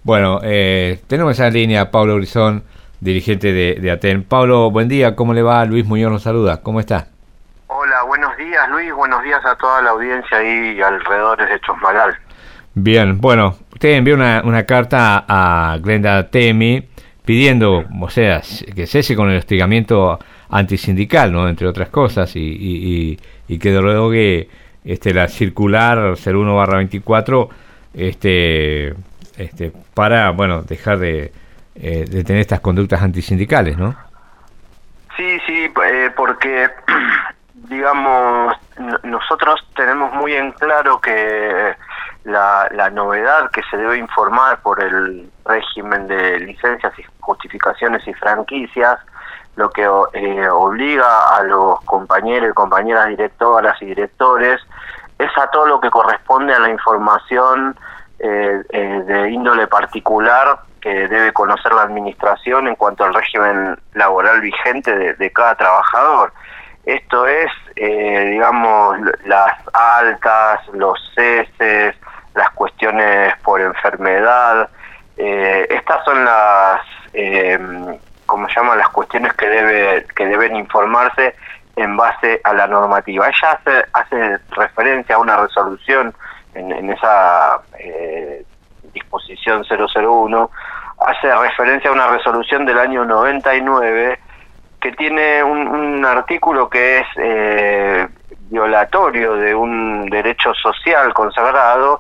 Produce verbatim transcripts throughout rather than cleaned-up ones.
Bueno, eh, tenemos en línea a Pablo Grisón, dirigente de, de Aten. Pablo, buen día, ¿cómo le va? Luis Muñoz nos saluda, ¿cómo está? Hola, buenos días Luis, buenos días a toda la audiencia ahí alrededor de Chosmalal. Bien, bueno, usted envió una, una carta a Glenda Temi pidiendo, o sea, que cese con el hostigamiento antisindical, ¿no? Entre otras cosas, y, y, y, y que derogue este, la circular cero uno barra veinticuatro este, este, para, bueno, dejar de, eh, de tener estas conductas antisindicales, ¿no? Sí, sí, eh, porque, digamos, n- nosotros tenemos muy en claro que la, la novedad que se debe informar por el régimen de licencias y justificaciones y franquicias, lo que eh, obliga a los compañeros y compañeras directoras y directores, es a todo lo que corresponde a la información eh, eh, de índole particular que debe conocer la administración en cuanto al régimen laboral vigente de, de cada trabajador. Esto es, eh, digamos, las altas, los ceses, las cuestiones por enfermedad. Eh, estas son las, eh, ¿cómo se llaman? Las cuestiones que debe que deben informarse en base a la normativa. Ella hace, hace referencia a una resolución en, en esa eh, disposición cero cero uno, hace referencia a una resolución del año noventa y nueve que tiene un, un artículo que es eh, violatorio de un derecho social consagrado,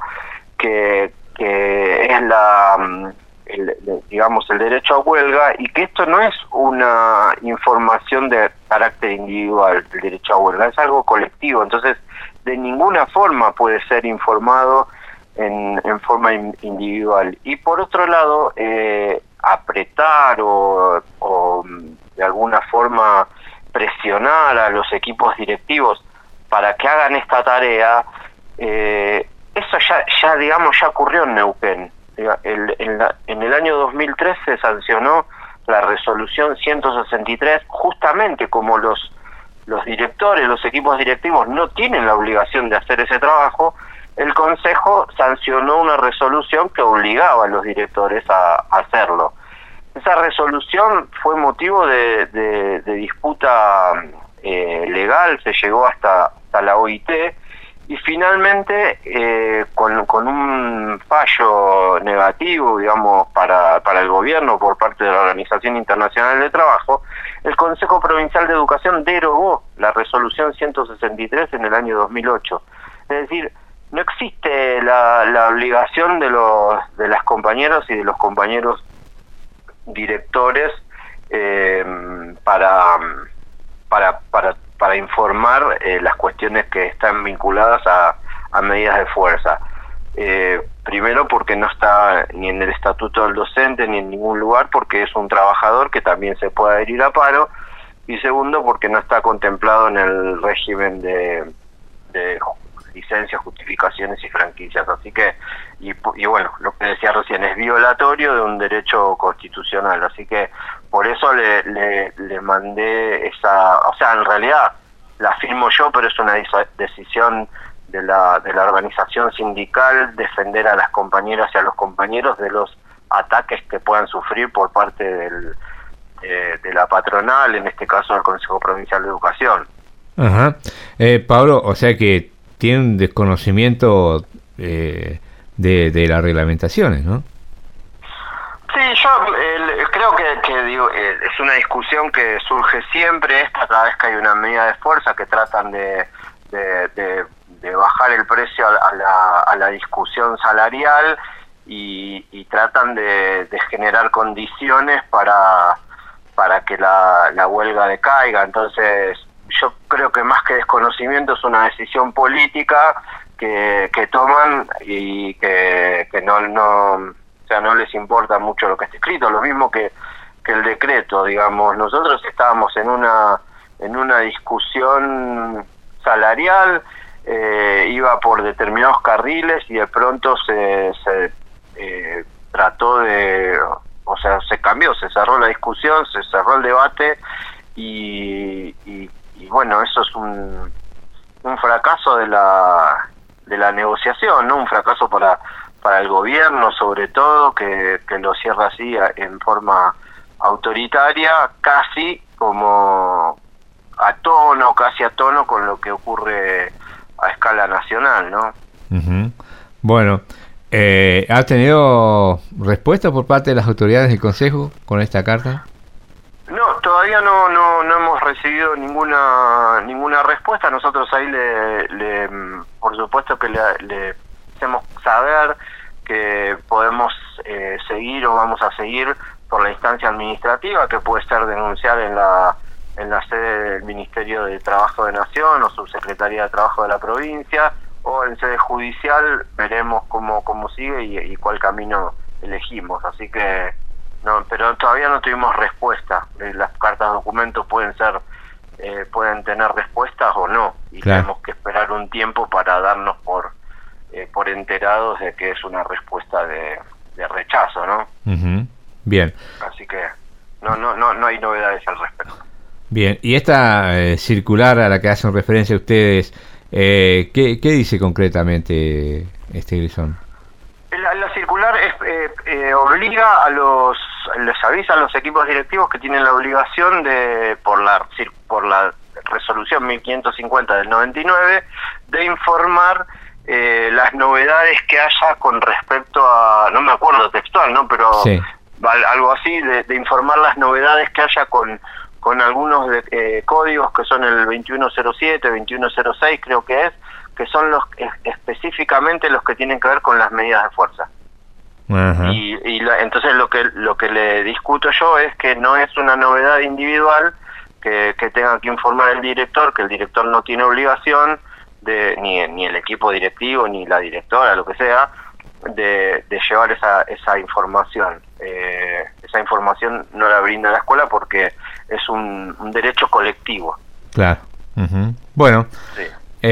que, que es la, el, digamos, el derecho a huelga, y que esto no es una información de carácter individual, el derecho a huelga, es algo colectivo, entonces de ninguna forma puede ser informado en, en forma in, individual. Y por otro lado, eh, apretar o, o de alguna forma presionar a los equipos directivos para que hagan esta tarea, eh, eso ya, ya digamos, ya ocurrió en Neuquén. El, en, la, en el año dos mil tres se sancionó la resolución ciento sesenta y tres, justamente como los, los directores, los equipos directivos no tienen la obligación de hacer ese trabajo, el Consejo sancionó una resolución que obligaba a los directores a, a hacerlo. Esa resolución fue motivo de, de, de disputa eh, legal, se llegó hasta, hasta la O I T, y finalmente eh, con, con un fallo negativo, digamos, para, para el gobierno por parte de la Organización Internacional del Trabajo, el Consejo Provincial de Educación derogó la resolución ciento sesenta y tres en el año dos mil ocho. Es decir, no existe la, la obligación de los de las compañeras y de los compañeros directores eh, para, para para para informar eh, las cuestiones que están vinculadas a, a medidas de fuerza. Eh, primero porque no está ni en el estatuto del docente ni en ningún lugar, porque es un trabajador que también se puede adherir a paro, y segundo porque no está contemplado en el régimen de, de licencias, justificaciones y franquicias. Así que, y, y bueno, lo que decía recién, es violatorio de un derecho constitucional. Así que por eso le, le, le mandé esa, o sea, en realidad la firmo yo, pero es una decisión de la, de la organización sindical defender a las compañeras y a los compañeros de los ataques que puedan sufrir por parte del, eh, de la patronal, en este caso del Consejo Provincial de Educación. Ajá. Eh, Pablo, o sea que tiene un desconocimiento eh, de, de las reglamentaciones, ¿no? Sí, yo eh, creo que, que digo, eh, es una discusión que surge siempre, esta cada vez que hay una medida de fuerza que tratan de, de, de, de bajar el precio a, a, la, a la discusión salarial, y, y tratan de, de generar condiciones para, para que la, la huelga decaiga. Entonces yo creo que más que desconocimiento es una decisión política que, que toman y que, que no, no, o sea, no les importa mucho lo que está escrito, lo mismo que, que el decreto, digamos. Nosotros estábamos en una, en una discusión salarial, eh, iba por determinados carriles y de pronto se, se eh, trató de, o sea, se cambió, se cerró la discusión, se cerró el debate, y, y y bueno, eso es un, un fracaso de la de la negociación, ¿no? Un fracaso para para el gobierno sobre todo, que, que lo cierra así en forma autoritaria, casi como a tono, casi a tono con lo que ocurre a escala nacional, ¿no? Uh-huh. Bueno, eh, ¿has tenido respuesta por parte de las autoridades del Consejo con esta carta? No, todavía no no no hemos recibido ninguna ninguna respuesta. Nosotros ahí le, le por supuesto que le, le hacemos saber que podemos eh, seguir o vamos a seguir por la instancia administrativa, que puede ser denunciar en la en la sede del Ministerio de Trabajo de Nación o Subsecretaría de Trabajo de la provincia, o en sede judicial. Veremos cómo cómo sigue y, y cuál camino elegimos. Así que no, pero todavía no tuvimos respuesta. Las cartas de documentos pueden ser eh, pueden tener respuestas o no, y claro, tenemos que esperar un tiempo para darnos por eh, por enterados de que es una respuesta de, de rechazo, ¿no? Uh-huh. Bien. Así que no no no no hay novedades al respecto. Bien, y esta eh, circular a la que hacen referencia ustedes, eh, ¿qué, qué dice concretamente, este Grisón? La, la circular es, eh, eh, obliga a los, les avisa a los equipos directivos que tienen la obligación de, por la por la resolución mil quinientos cincuenta del noventa y nueve, de informar eh, las novedades que haya con respecto a, no me acuerdo textual, ¿no? Pero sí, algo así, de, de informar las novedades que haya con con algunos de, eh, códigos que son el veintiuno cero siete, veintiuno cero seis creo que es, que son los específicamente los que tienen que ver con las medidas de fuerza. Uh-huh. Y, y la, entonces lo que lo que le discuto yo es que no es una novedad individual que, que tenga que informar el director, que el director no tiene obligación de ni, ni el equipo directivo ni la directora, lo que sea, de, de llevar esa esa información. Eh, esa información no la brinda la escuela porque es un, un derecho colectivo. Claro. Uh-huh. Bueno. Sí.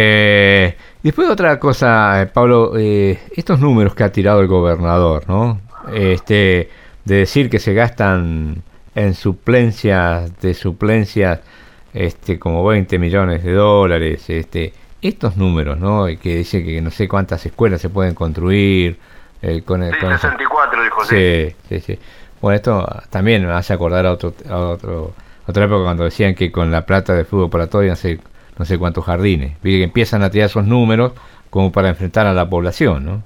Eh, después otra cosa, eh, Pablo, eh, estos números que ha tirado el gobernador, ¿no? Este, de decir que se gastan en suplencias, de suplencias, este, como veinte millones de dólares, este, estos números, ¿no? Que dice que no sé cuántas escuelas se pueden construir, eh, con el, sí, con sesenta y cuatro dijo, sí, sí, sí. Bueno, esto también me hace acordar a otro, a otro, a otra época cuando decían que con la plata de fútbol para todo iban a ser no sé cuántos jardines. Vi que empiezan a tirar esos números como para enfrentar a la población, ¿no?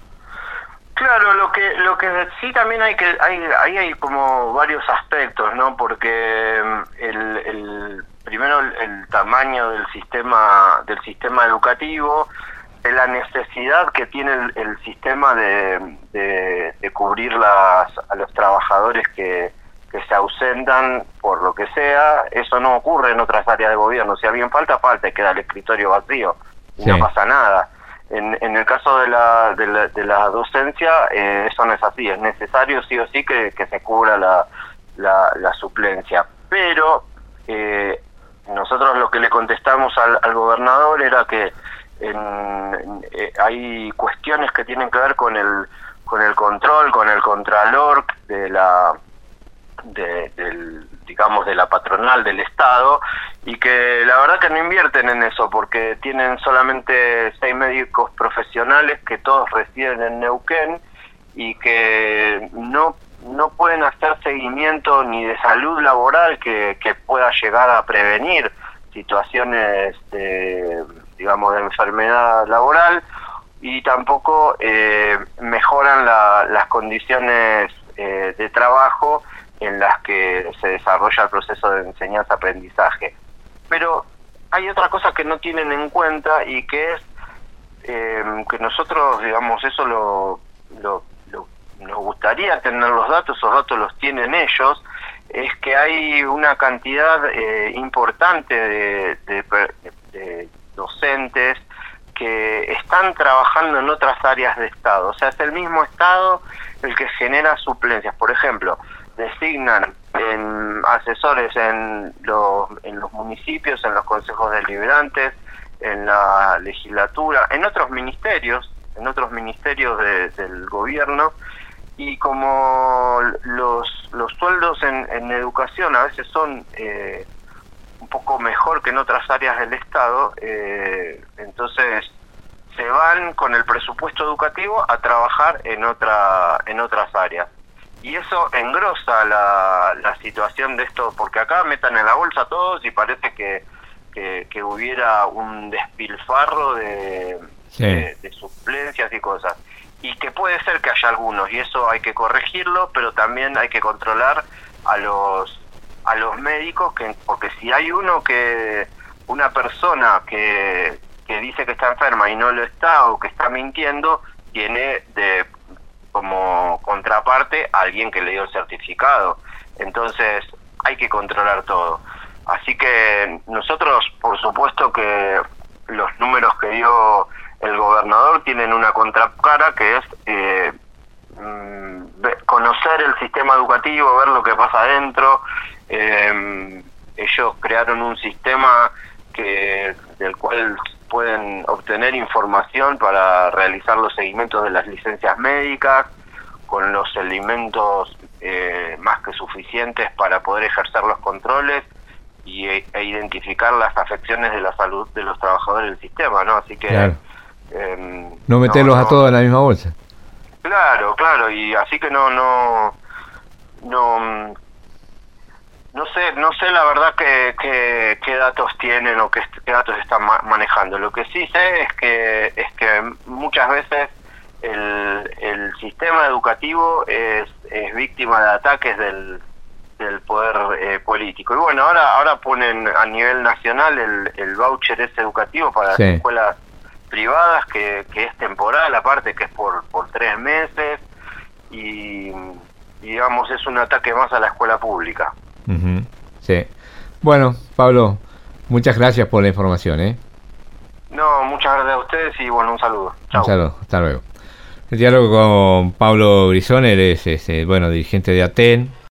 Claro, lo que lo que sí también hay que hay ahí hay como varios aspectos, ¿no? Porque el, el primero el, el tamaño del sistema del sistema educativo, la necesidad que tiene el, el sistema de, de, de cubrir las a los trabajadores que que se ausentan por lo que sea. Eso no ocurre en otras áreas de gobierno. Si alguien falta, falta y queda el escritorio vacío y sí, no pasa nada. En, en el caso de la de la, de la docencia, eh, eso no es así. Es necesario sí o sí que, que se cubra la, la, la suplencia. Pero eh, nosotros lo que le contestamos al, al gobernador era que en, en, eh, hay cuestiones que tienen que ver con el con el control, con el contralor de la De, del, digamos, de la patronal del Estado, y que la verdad que no invierten en eso porque tienen solamente seis médicos profesionales que todos residen en Neuquén y que no no pueden hacer seguimiento ni de salud laboral que, que pueda llegar a prevenir situaciones de, digamos, de enfermedad laboral, y tampoco eh, mejoran la, las condiciones eh, de trabajo en las que se desarrolla el proceso de enseñanza-aprendizaje. Pero hay otra cosa que no tienen en cuenta y que es eh, que nosotros, digamos, eso lo, lo, lo nos gustaría tener los datos, esos datos los tienen ellos, es que hay una cantidad eh, importante de, de, de docentes que están trabajando en otras áreas de Estado. O sea, es el mismo Estado el que genera suplencias. Por ejemplo, designan en asesores en los, en los municipios, en los consejos deliberantes, en la legislatura, en otros ministerios, en otros ministerios de, del gobierno, y como los los sueldos en, en educación a veces son eh, un poco mejor que en otras áreas del Estado, eh, entonces se van con el presupuesto educativo a trabajar en otra en otras áreas. Y eso engrosa la, la situación de esto, porque acá metan en la bolsa a todos y parece que, que, que hubiera un despilfarro de, sí. de, de suplencias y cosas. Y que puede ser que haya algunos, y eso hay que corregirlo, pero también hay que controlar a los a los médicos, que porque si hay uno que una persona que, que dice que está enferma y no lo está, o que está mintiendo, tiene de como contraparte a alguien que le dio el certificado. Entonces hay que controlar todo. Así que nosotros, por supuesto que los números que dio el gobernador tienen una contracara, que es eh, conocer el sistema educativo, ver lo que pasa adentro. Eh, ellos crearon un sistema que del cual pueden obtener información para realizar los seguimientos de las licencias médicas, con los elementos eh, más que suficientes para poder ejercer los controles y, e, e identificar las afecciones de la salud de los trabajadores del sistema, ¿no? Así que claro. eh, no meterlos no, no, a todos en la misma bolsa. Claro, claro, y así que no, no, no, no sé, no sé la verdad que, que, qué datos tienen o qué, qué datos están ma manejando. Lo que sí sé es que es que muchas veces el, el sistema educativo es, es víctima de ataques del, del poder eh, político. Y bueno, ahora ahora ponen a nivel nacional el, el voucher ese educativo para sí. las escuelas privadas, que, que es temporal, aparte que es por, por tres meses, y, y digamos es un ataque más a la escuela pública. Uh-huh. Sí. Bueno, Pablo, muchas gracias por la información, ¿eh? No, muchas gracias a ustedes y bueno, un saludo. Chau. Un saludo, hasta luego. El diálogo con Pablo Grisón, él es, es bueno, dirigente de ATEN.